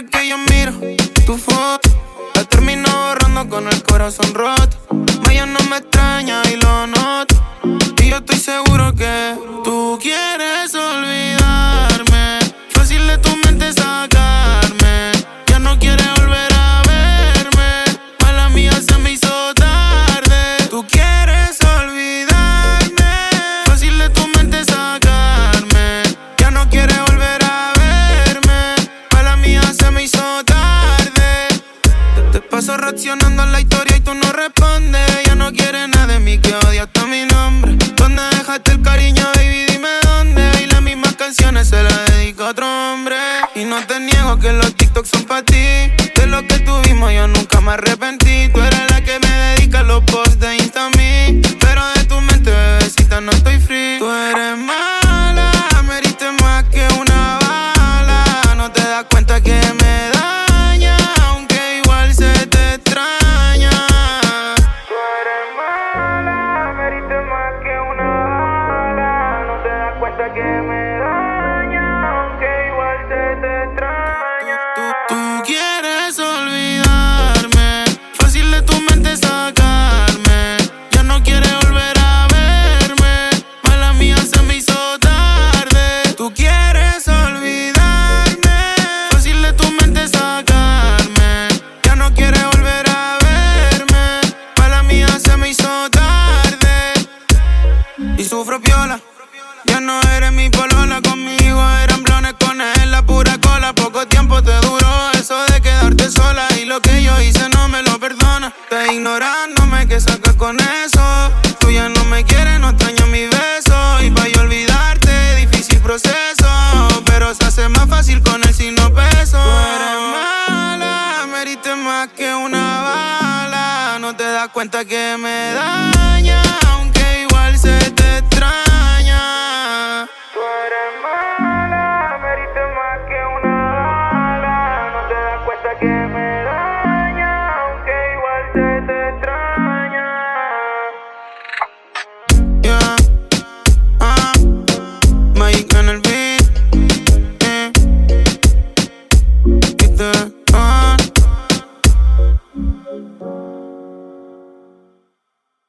Siempre que yo miro tu foto, la termino borrando con el corazón roto. Ella no me extraña y lo noto. Y yo estoy seguro que tú quieres olvidarme. Fácil de tu mente sacarme. Ya no quieres volver a verme. Mala mía, se me hizo tarde. Tú quieres olvidarme. Fácil de tu mente sacarme. Ya no quieres volver a verme. Mala mía, se me hizo tarde. Te paso reaccionando a la historia y tú no respondes. Ya no quieres nada de mí, que odia hasta mi nombre. ¿Dónde dejaste el cariño, baby? Dime dónde. Y las mismas canciones se las dedico a otro hombre. Y no te niego que los TikToks son pa' ti. De lo que tuvimos yo nunca me arrepentí. Tú eres la que me dedica los posts de Insta a mí. Pero de tu mente, bebecita, no estoy free. Tú eres mala, me heriste más que una bala. No te das cuenta que me daña, aunque igual se te extraña. Tú eres mala, me heriste más que una bala. No te das cuenta que me daña, aunque igual se te extraña. Tú quieres olvidarme, fácil de tu mente sacarme. Ya no quieres volver a verme, mala mía, se me hizo tarde. Tú quieres olvidarme, fácil de tu mente sacarme. Ya no quieres volver a verme, mala mía, se me hizo tarde. Y sufro piola, ya no eres mi polola. Conmigo eran blones, con él la pura cola. Poco tiempo te duró eso de quedarte sola. Y lo que yo hice no me lo perdona. Te ignorándome, ¿qué sacas con eso? Tú ya no me quieres, no extrañas mi beso. Y pa' yo olvidarte, difícil proceso. Pero se hace más fácil con él si no peso. Tú eres mala, me heriste más que una bala. No te das cuenta que me daña,